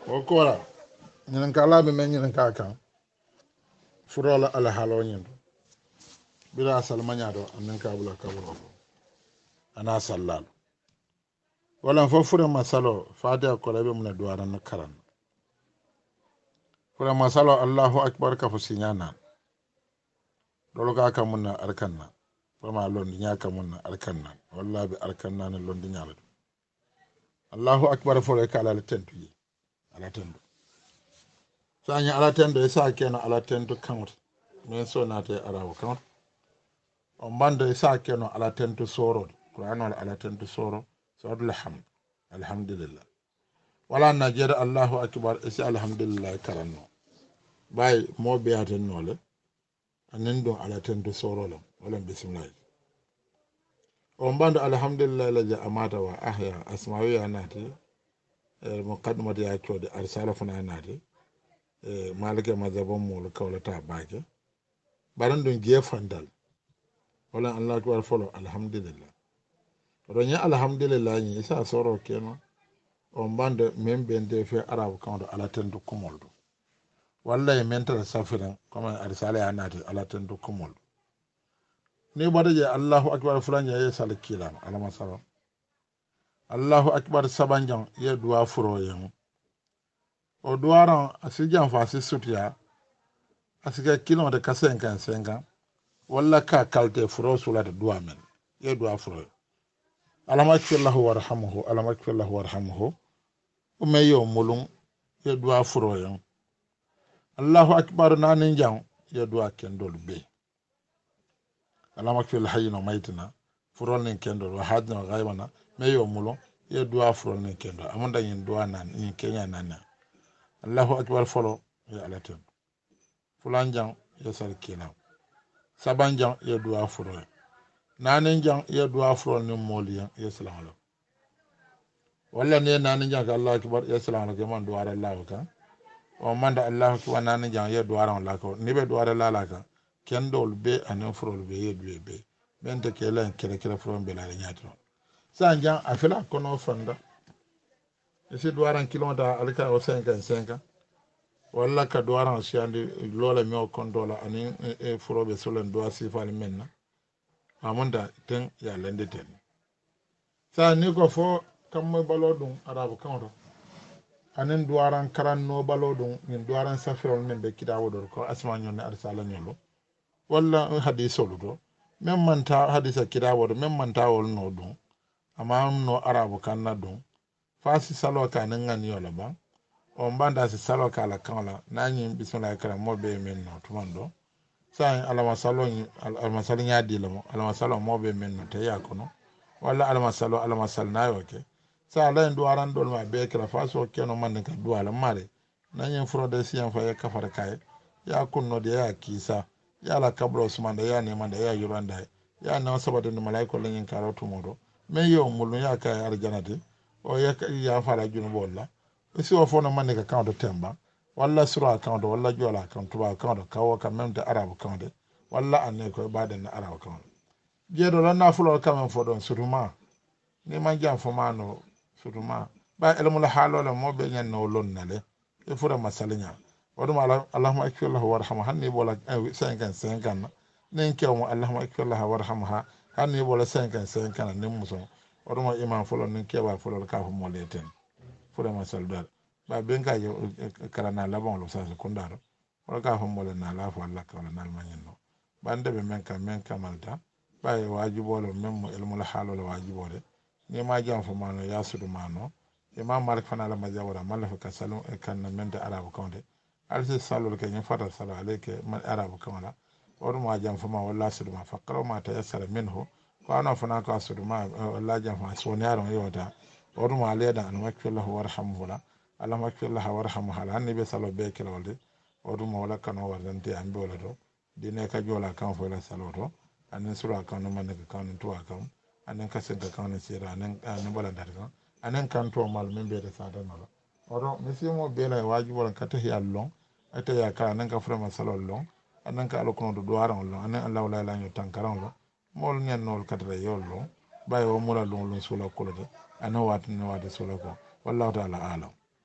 o kola ñinen ka laaɓe men ñinen ka kan furola ala haalo ñin bila salmañaɗo anen ka bula kaburo fo ana sallalo wala fo furema salo fatiha kola ɓe mune duwaranno karan furema salo allahu akbar ka fo siñanan ɗolo ka ka munna arkanna fama londi ñaka munna arkannan wallaɓe arkannane londi ñala ɗum allahu akbar fole ka ala tentu yi ala tentu sañi ala tentu e sa keno ala tentu kaŋoto min so naate arawo kaŋoto on bande e sa keno ala tentu sorode qur'anol ala tentu soro sodul hamd alhamdulillah wala na jeeɗa allahu akbar e si alhamdulillah karanno ɓay mo beyatennole anen ɗum ala tentu sorolem walan bisimillahi on bande alhamdulillah laji amata wa ahya asmawiya naati mo kaɗumata ya coode arsala fana naati malike mazabon molo kawlata baake ɓaran ɗum jeefandal wala allah akbar folo alhamdulillah oɗon ña alhamdulillah ñi isa soro keno on bande min ɓende fe arabe kawɗo ala tentu kumol ɗum walla e mentata safiran comme arsala ya naati ala tentu kumol ɗum ni ɓaɗa je allahu akbar fulanja ye sala kiilama alama saba allahu akbar sabanjan ye duwa furoyen o duwaran asi janfa asi sutiya asika kilomètre ka 55 walla ka kalte furo sulata duwa men ye duwa furo alama akfirlahu warhamuhu alama akfirlahu warhamuhu ume yo mulum ye duwa furoyen allahu akbar nanin jan ye duwa kendol be alama fil hayno maytina furol nin kendol wa hadna gaybana me yo mulo ye duwa furol nin kendol amunda yin duwa nan yin kenya nan allahu akbar folo ya alaten fulan jang ya sarkina saban jang ya duwa furol nanin jang ya duwa furol nin moliyan ya salamu walla ne nanin jang ka allahu akbar ya salamu ke man duwa allah ka o manda allahu akbar nanin jang ya duwa ran lako ni be duwa la ka kendol be anen furol be yeduwe be mente kelen kele furon be la nyaati non sa jan afela kono fanda esi duwaran kilomita alka o 55 walla ka duwaran siandi lola mi o kondola anen furobe solen duwa sifal menna amunda ten ya lende ten sa ni ko fo kammo balo dum arabu kanto anen duwaran karanno balo dum min duwaran safirol men be kidawo do ko asma nyone arsala nyolo walla hadisolu do même manta hadisa kirawoto même mantawol no ɗum ama no arabu kanna ɗum fasi salo ka ne ganiyola ba on banda si salo ka la kanla nañi bisimillahi kara moɓe men no tuman ɗo sa alamasalo ñadilamo alamasalo moɓe men no teya kono walla alamasal nayoke sa alayen duwaran ɗol ma be kira faso keno mande ka duwala mare nañin frode siyan fa ye kafara kaye ya kunnode ya kiisa yala kabro sumanda ya nemanda ya yuranda ya na sabata ni malaiko lenyin karatu modo me yo mulu ya ka arjanati o ya fara junu bolla isi o fona manne ka kawnto temba walla sura kawnto walla jola kawnto ba kawnto kawo ka memde arabu kawnde walla anne ko baden na arabu kawnto jeedo lan na fulo kamen fodon suruma ni man jam fo mano suruma ba elmul halola mobe nyen no lonnale e fura masalinya wadum allahumma akfirlahu warhamhu hanni bola 55 nen kewmo allahumma akfirlahu warhamha hanni bola 55 nen muso wadum imam folo nen kewa folo ka fo moleten fura masaldal ba benka yo karana labon lo sa sekundaro wala ka fo molen na la fo allah ka wala nal manyenno bande be men kamalta ba e wajibolo memmo elmul halol wajibole ni ma jam fo mano yasudu mano imam malik fana la majawara malafa kasalu kan mente arabu konde alsi salol ke ñin fatal salo aleke man arabu kamala oruma jam fama walla suduma fakkaro ma tayassara minhu ko ana fana ko suduma walla jam fama soniyaro yota oruma aleda an makfillahu warhamhu la ala makfillahu warhamhu la anni be salo be kelolde oruma wala kano wardante ambe wala do dine ka jola kan fo la salo to anen sura kan man ka kan to kan anen kasen ka kan sira anen bala dar kan anen kan to mal men be de sada no oro misimo be la wajibo kan tahi allon ate ya ka nan ka frama salol long anan ka alokono do duwaran long anan allah la la nyotan karan long mol nyen nol kadre yol long bayo mula long sula kolode anan wat ne wade sula ko wallahu ta'ala alam